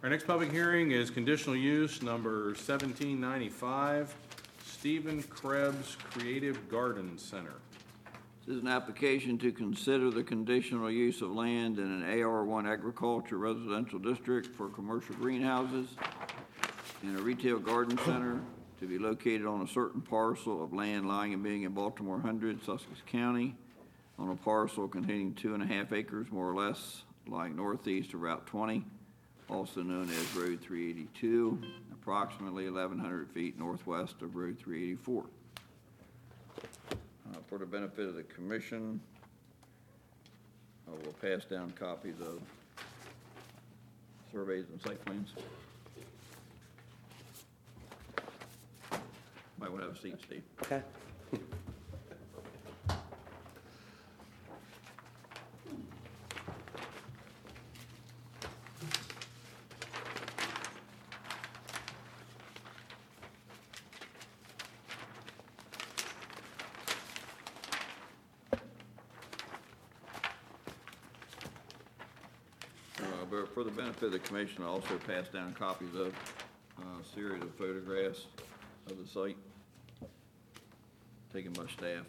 Our next public hearing is conditional use number 1795, Stephen Krebs Creative Garden Center. This is an application to consider the conditional use of land in an AR1 agriculture residential district for commercial greenhouses and a retail garden center to be located on a certain parcel of land lying and being in Baltimore 100, Sussex County, on a parcel containing 2.5 acres, more or less, lying northeast of Route 20, also known as Road 382, approximately 1,100 feet northwest of Road 384. For the benefit of the commission, I will pass down copies of surveys and site plans. Might want to have a seat, Steve. Okay. But for the benefit of the commission, I also pass down copies of a series of photographs of the site taken by staff.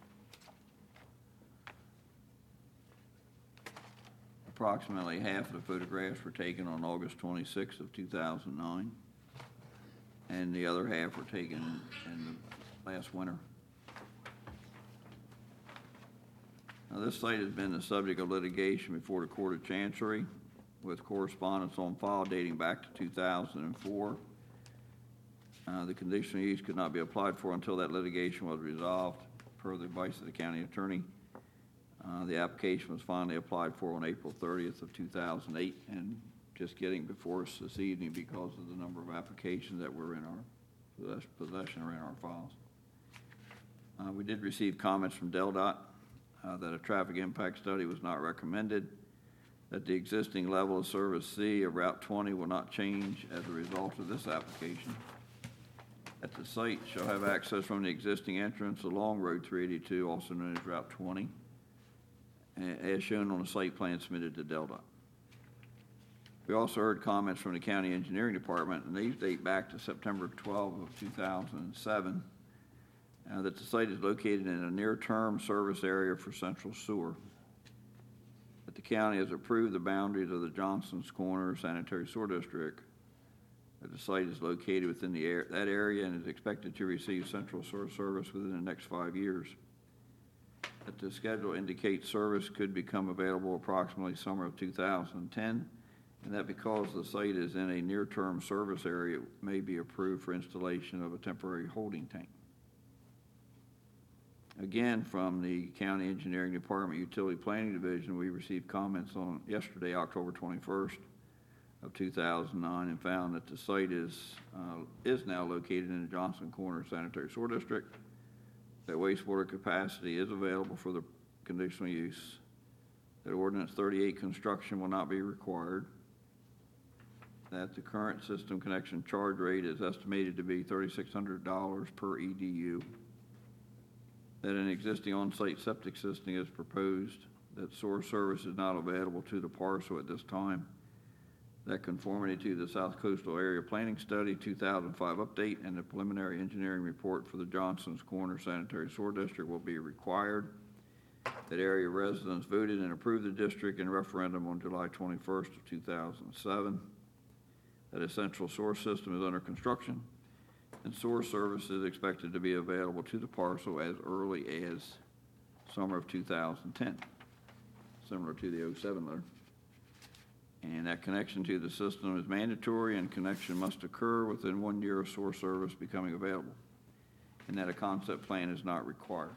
Approximately half of the photographs were taken on August 26th of 2009, and the other half were taken in the last winter. Now, this site has been the subject of litigation before the Court of Chancery, with correspondence on file dating back to 2004. The conditional use could not be applied for until that litigation was resolved, per the advice of the county attorney. The application was finally applied for on April 30th of 2008, and just getting before us this evening because of the number of applications that were in our possession or in our files. We did receive comments from DelDOT that a traffic impact study was not recommended, that the existing level of service C of Route 20 will not change as a result of this application. That the site shall have access from the existing entrance along Road 382, also known as Route 20, as shown on the site plan submitted to DelDOT. We also heard comments from the County Engineering Department, and these date back to September 12 of 2007, that the site is located in a near-term service area for Central Sewer. That the county has approved the boundaries of the Johnson's Corner Sanitary Sewer District. That the site is located within that area and is expected to receive central sewer service within the next 5 years. That the schedule indicates service could become available approximately summer of 2010, and that because the site is in a near-term service area, it may be approved for installation of a temporary holding tank. Again, from the County Engineering Department Utility Planning Division, we received comments on yesterday, October 21st of 2009, and found that the site is now located in the Johnson Corner Sanitary Sewer District, that wastewater capacity is available for the conditional use, that Ordinance 38 construction will not be required, that the current system connection charge rate is estimated to be $3,600 per EDU, that an existing on-site septic system is proposed, that sewer service is not available to the parcel at this time, that conformity to the South Coastal Area Planning Study 2005 update and the preliminary engineering report for the Johnson's Corner Sanitary Sewer District will be required, that area residents voted and approved the district in referendum on July 21st of 2007, that a central sewer system is under construction, and sewer service is expected to be available to the parcel as early as summer of 2010, similar to the 07 letter. And that connection to the system is mandatory, and connection must occur within 1 year of sewer service becoming available, and that a concept plan is not required.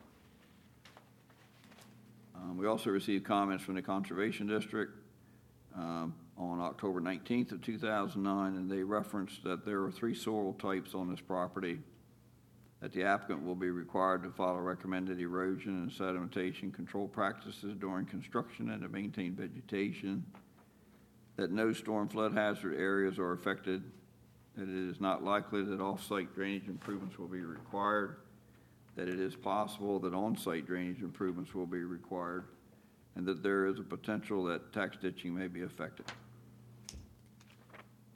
We also received comments from the Conservation District on October 19th of 2009, and they referenced that there are 3 soil types on this property, that the applicant will be required to follow recommended erosion and sedimentation control practices during construction and to maintain vegetation, that no storm flood hazard areas are affected, that it is not likely that off-site drainage improvements will be required, that it is possible that on-site drainage improvements will be required, and that there is a potential that tax ditching may be affected.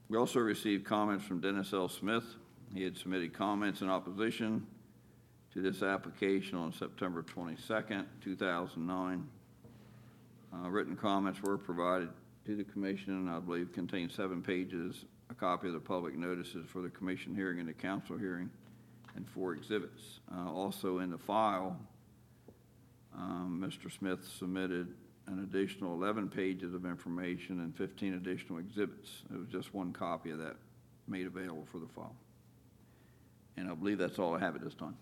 We also received comments from Dennis L. Smith. He had submitted comments in opposition to this application on September 22nd, 2009. Written comments were provided to the commission, and I believe contain 7 pages, a copy of the public notices for the commission hearing and the council hearing, and 4 exhibits. Also in the file, Mr. Smith submitted an additional 11 pages of information and 15 additional exhibits. It was just 1 copy of that made available for the file. And I believe that's all I have at this time.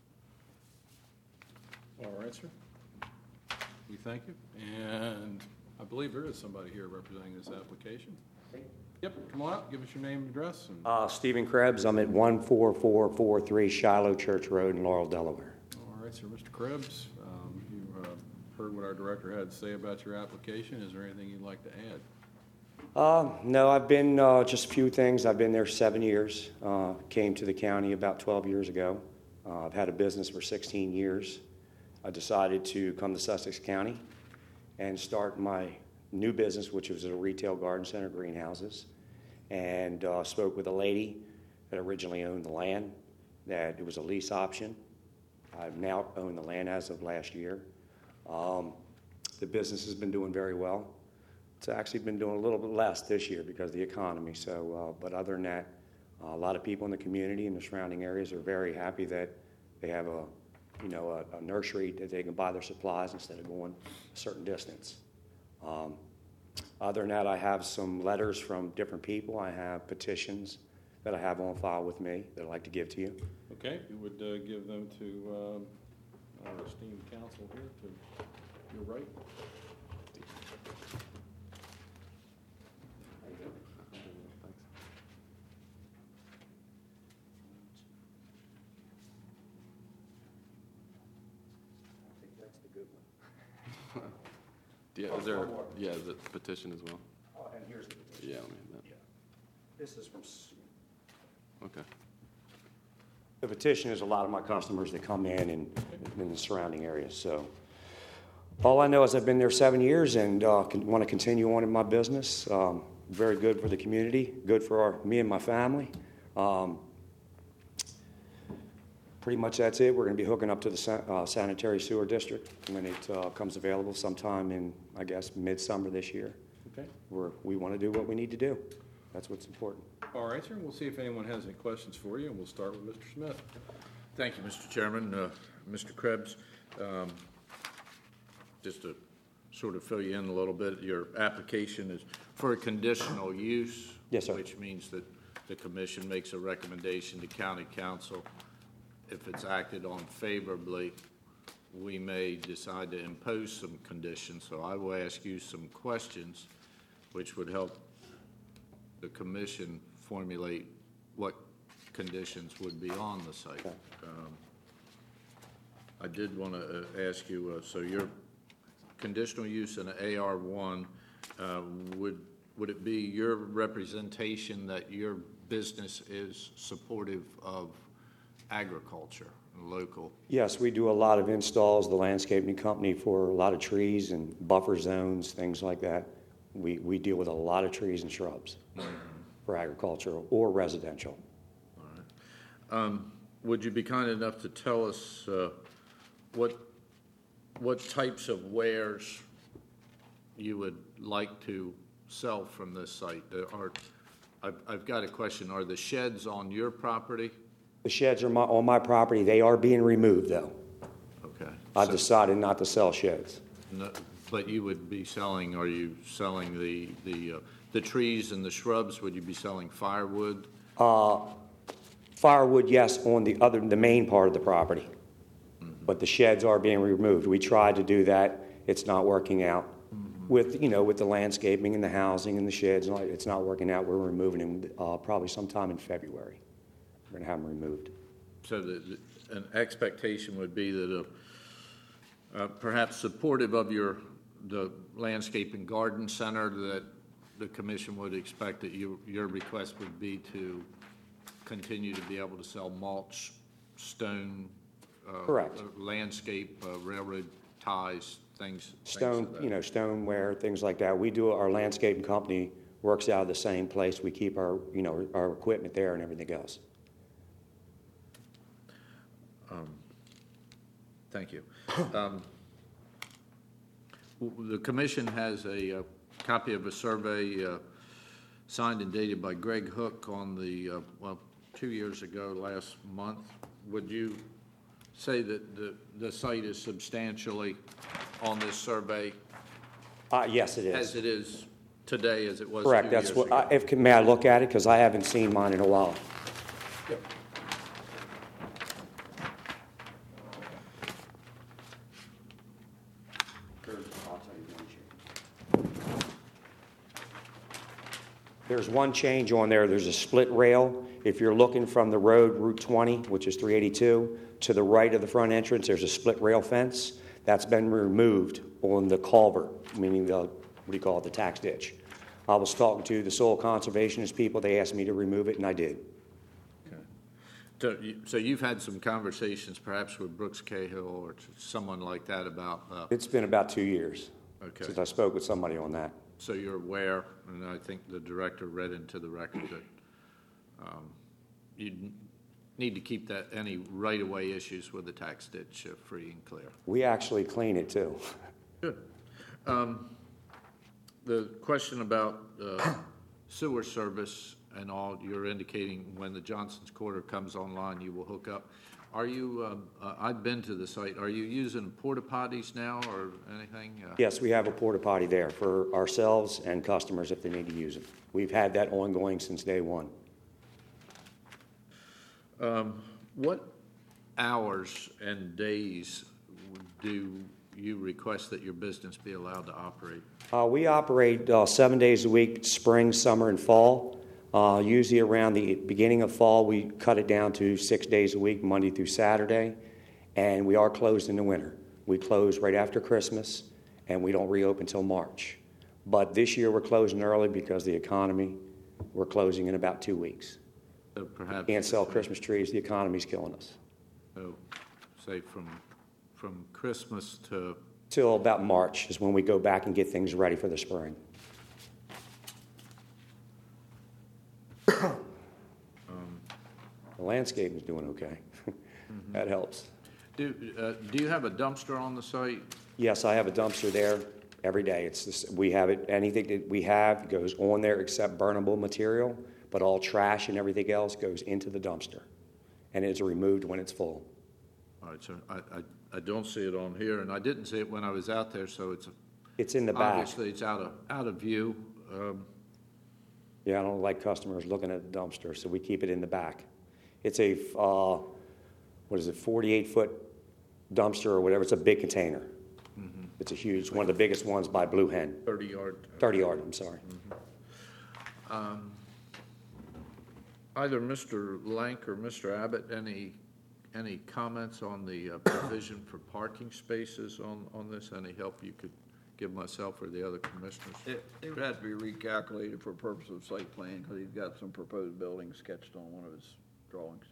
All right, sir. We thank you. And I believe there is somebody here representing this application. Yep, come on up, give us your name and address. And Stephen Krebs. I'm at 14443 Shiloh Church Road in Laurel, Delaware. All right, sir. Mr. Krebs, you heard what our director had to say about your application. Is there anything you'd like to add? No, I've been just a few things. I've been there 7 years. Came to the county about 12 years ago. I've had a business for 16 years. I decided to come to Sussex County and start my new business, which was a retail garden center, greenhouses, and spoke with a lady that originally owned the land, that it was a lease option. I now own the land as of last year. The business has been doing very well. It's actually been doing a little bit less this year because of the economy. So, but other than that, a lot of people in the community and the surrounding areas are very happy that they have a nursery that they can buy their supplies instead of going a certain distance. Other than that, I have some letters from different people. I have petitions that I have on file with me that I'd like to give to you. Okay, you would give them to our esteemed counsel here to your right. Yeah, is there, yeah, the petition as well? And here's the petition. Yeah, I mean, that, This is from. okay. The petition is a lot of my customers that come in the surrounding areas. So all I know is I've been there 7 years and want to continue on in my business. Very good for the community, good for me and my family. Pretty much that's it. We're going to be hooking up to the sanitary sewer district when it comes available sometime in, I guess, midsummer this year. Okay. We want to do what we need to do. That's what's important. All right, sir. We'll see if anyone has any questions for you, and we'll start with Mr. Smith. Thank you, Mr. Chairman. Mr. Krebs, just to sort of fill you in a little bit, your application is for a conditional use. Yes, sir. Which means that the commission makes a recommendation to county council. If it's acted on favorably, we may decide to impose some conditions. So I will ask you some questions which would help the commission formulate what conditions would be on the site. Okay. I did want to ask you, so your conditional use in AR1, would it be your representation that your business is supportive of agriculture, local? Yes, we do a lot of installs, the landscaping company, for a lot of trees and buffer zones, things like that. We deal with a lot of trees and shrubs for agricultural or residential. All right. Would you be kind enough to tell us what types of wares you would like to sell from this site? I've got a question. Are the sheds on your property? The sheds are on my property. They are being removed, though. Okay. I've decided not to sell sheds. No, but you would be selling, are you selling the trees and the shrubs? Would you be selling firewood? Firewood, yes, on the main part of the property. Mm-hmm. But the sheds are being removed. We tried to do that. It's not working out. Mm-hmm. With the landscaping and the housing and the sheds, it's not working out. We're removing them probably sometime in February. We're going to have them removed. So an expectation would be that perhaps supportive of the landscape and garden center, that the commission would expect that your request would be to continue to be able to sell mulch, stone, correct, landscape, railroad ties, things. Stone, stoneware, things like that. We do our landscaping company works out of the same place. We keep our, our equipment there and everything else. Thank you. The commission has a copy of a survey signed and dated by Greg Hook on the, 2 years ago, last month. Would you say that the site is substantially on this survey Yes, it as is. it is today, as it was Correct. 2 years That's ago? what, may I look at it? Because I haven't seen mine in a while. There's one change on there. There's a split rail. If you're looking from the road, Route 20, which is 382, to the right of the front entrance, there's a split rail fence. That's been removed on the culvert, meaning the, the tax ditch. I was talking to the soil conservationist people. They asked me to remove it, and I did. So you've had some conversations perhaps with Brooks Cahill or someone like that about, It's been about 2 years Okay. since I spoke with somebody on that. so you're aware, and I think the director read into the record that you need to keep that, any right-of-way issues with the tax ditch free and clear. We actually clean it, too. Good. The question about sewer service and all, you're indicating when the Johnson's Quarter comes online, you will hook up. Are you, I've been to the site, are you using porta potties now or anything? Yes, we have a porta potty there for ourselves and customers if they need to use it. We've had that ongoing since day one. What hours and days do you request that your business be allowed to operate? We operate 7 days a week, spring, summer, and fall. Usually around the beginning of fall, we cut it down to 6 days a week, Monday through Saturday, and we are closed in the winter. We close right after Christmas, and we don't reopen until March. But this year we're closing early because of the economy. We're closing in about 2 weeks. So perhaps. Can't sell Christmas trees. The economy's killing us. So, say from Christmas to, Till about March is when we go back and get things ready for the spring. The landscaping's doing okay. That helps. do you have a dumpster on the site? Yes, I have a dumpster there every day. It's this, we have it. Anything that we have goes on there except burnable material, but all trash and everything else goes into the dumpster, and it's removed when it's full. All right, so I don't see it on here, and I didn't see it when I was out there, so It's in the back. obviously it's out of view. Yeah, I don't like customers looking at the dumpster, so we keep it in the back. It's a 48-foot dumpster or whatever. It's a big container. Mm-hmm. It's a huge, one of the biggest ones by Blue Hen. 30-yard. 30-yard, I'm sorry. Either Mr. Lank or Mr. Abbott, any comments on the provision for parking spaces on this? Any help you could give myself or the other commissioners? It would have to be recalculated for purpose of site plan, because he's got some proposed buildings sketched on one of his drawings.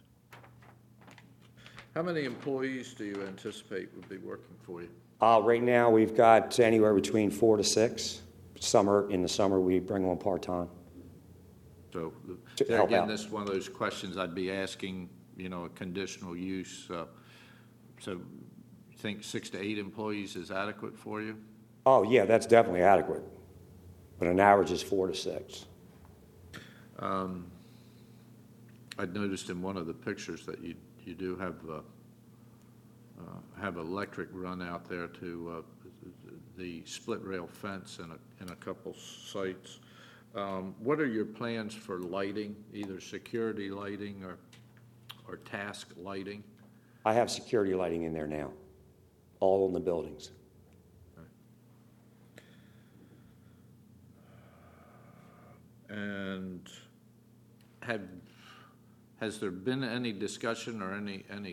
How many employees do you anticipate would be working for you? Right now, we've got anywhere between 4 to 6. In the summer, we bring on part-time. So, To there help again, out. this is one of those questions I'd be asking, a conditional use. So you think 6 to 8 employees is adequate for you? Oh, yeah, that's definitely adequate. But an average is 4 to 6. I'd noticed in one of the pictures that you do have electric run out there to the split rail fence in a couple sites. What are your plans for lighting, either security lighting or task lighting? I have security lighting in there now, all in the buildings. And has there been any discussion or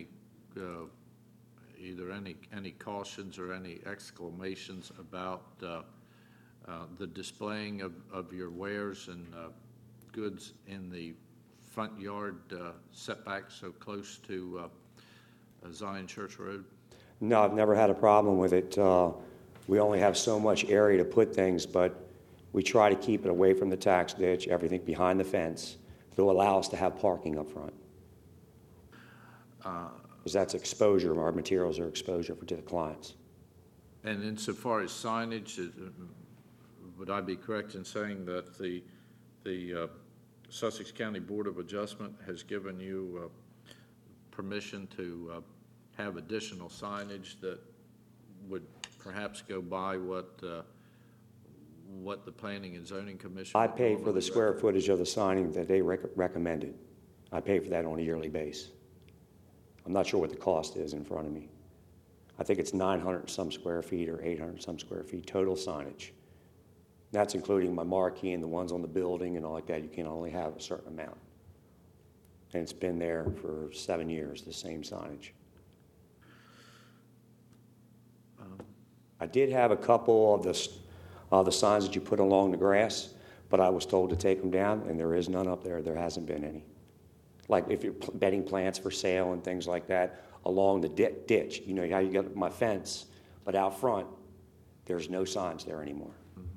either any cautions or any exclamations about the displaying of your wares and goods in the front yard setback so close to Zion Church Road? No, I've never had a problem with it. We only have so much area to put things, but We try to keep it away from the tax ditch, everything behind the fence, to allow us to have parking up front. Because that's exposure, our materials are exposure to the clients. And insofar as signage, would I be correct in saying that the Sussex County Board of Adjustment has given you permission to have additional signage that would perhaps go by what the Planning and Zoning Commission? I would pay for the normally square footage of the signing that they recommended. I pay for that on a yearly basis. I'm not sure what the cost is in front of me. I think it's 900 and some square feet or 800 and some square feet total signage. That's including my marquee and the ones on the building and all like that. You can only have a certain amount. And it's been there for 7 years, the same signage. I did have a couple of the signs that you put along the grass, but I was told to take them down, and there is none up there. There hasn't been any. Like if you're bedding plants for sale and things like that along the ditch. You know how you got my fence, but out front, there's no signs there anymore.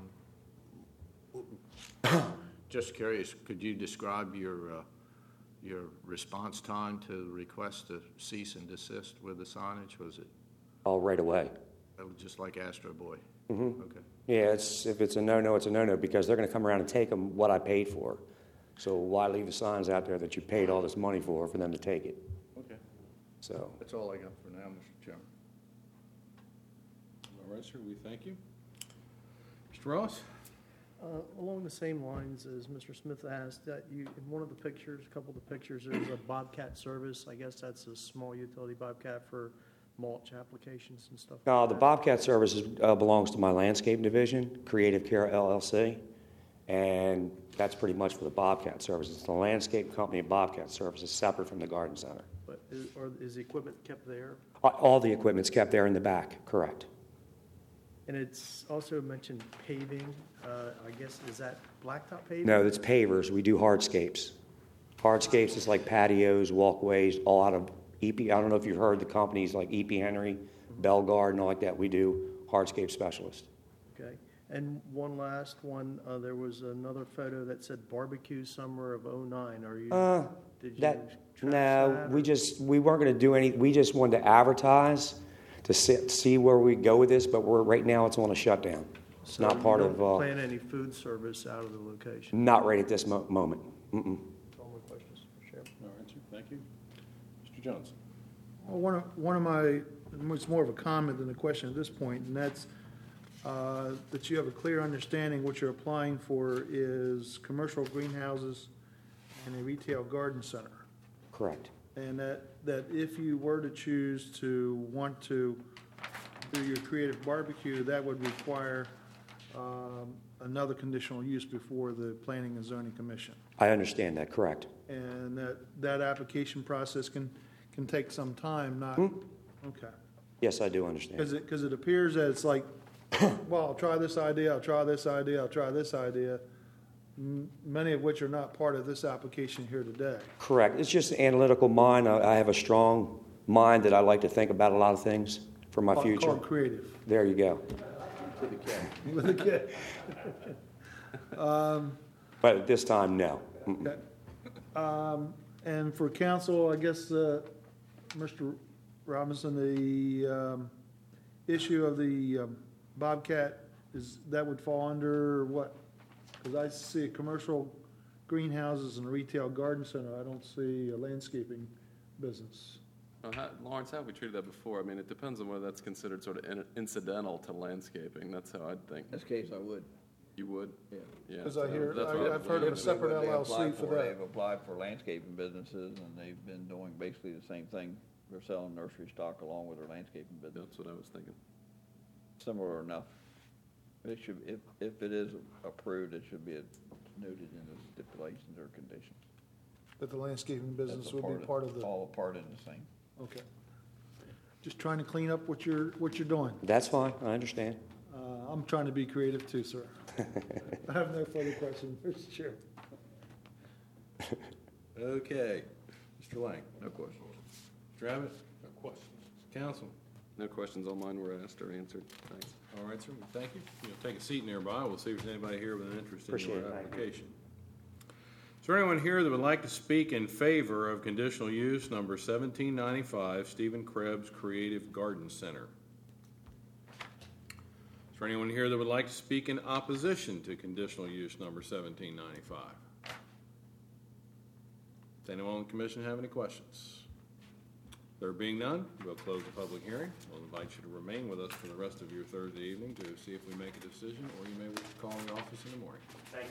Just curious, could you describe your response time to the request to cease and desist with the signage? Was it All right away. just like Astro Boy? Mm-hmm. Okay. Yeah, if it's a no-no, it's a no-no because they're going to come around and take them what I paid for. So why leave the signs out there that you paid all this money for them to take it? Okay. So That's all I got for now, Mr. Chairman. All right, sir, we thank you. Mr. Ross? Along the same lines as Mr. Smith asked, that you, in one of the pictures, a couple of the pictures, there's a Bobcat service. I guess that's a small utility Bobcat for mulch applications and stuff. No, like the that. Bobcat Services belongs to my landscaping division, Creative Care LLC, and that's pretty much for the Bobcat Services. The landscape company of Bobcat Services, separate from the garden center. But is the equipment kept there? All the equipment's kept there in the back, correct. And it's also mentioned paving. I guess, is that blacktop paving? No, it's pavers. We do hardscapes. Hardscapes is like patios, walkways, all out of EP. I don't know if you've heard the companies like EP Henry, Belgard, and all like that. We do hardscape specialists. Okay. And one last one, there was another photo that said barbecue summer of '09. Are you, did you track No, that, we weren't going to do any. We just wanted to advertise to see where we go with this, but right now it's on a shutdown. It's so not part you of. don't plan any food service out of the location? Not right at this moment. Mm-mm. That's all my questions, Mr. Chairman. All right, sir, thank you. Mr. Jones? Well, one of my, it's more of a comment than a question at this point, and that's that you have a clear understanding what you're applying for is commercial greenhouses and a retail garden center. Correct. And that if you were to choose to want to do your creative barbecue, that would require another conditional use before the Planning and Zoning Commission. I understand that. Correct. And that application process can take some time, not, okay. Yes, I do understand. Because it appears that it's like, well, I'll try this idea, I'll try this idea, I'll try this idea, many of which are not part of this application here today. Correct. It's just an analytical mind. I have a strong mind that I like to think about a lot of things for my future. Called creative. There you go. With a kid. But at this time, no. Mm-mm. Okay. And for council, I guess, Mr. Robinson, the issue of the Bobcat, that would fall under what? Because I see commercial greenhouses and a retail garden center. I don't see a landscaping business. Lawrence, how have we treated that before? I mean, it depends on whether that's considered sort of incidental to landscaping. That's how I'd think. In this case, I would. You would? Yeah. Yeah. Because I hear, That's what I've heard of a separate They LLC applied for They've that. applied for landscaping businesses, and they've been doing basically the same thing. They're selling nursery stock along with their landscaping business. That's what I was thinking. Similar enough. It should, if it is approved, it should be noted in the stipulations or conditions. That the landscaping That's business a would be part of the, all a part in the same. okay. Just trying to clean up what you're doing. That's fine. I understand. I'm trying to be creative too, sir. I have no further questions, Mr. Chair. Okay. Mr. Lang? No questions. Mr. Abbott? No questions. Council? No questions on mine were asked or answered. Thanks. All right, sir, well, thank you. You'll take a seat nearby. We'll see if there's anybody here with an interest in Appreciate your it. Thank you. application. Is there anyone here that would like to speak in favor of conditional use number 1795, Stephen Krebs Creative Garden Center? Is there anyone here that would like to speak in opposition to conditional use number 1795? Does anyone on the commission have any questions? There being none, we'll close the public hearing. We'll invite you to remain with us for the rest of your Thursday evening to see if we make a decision, or you may wish to call the office in the morning.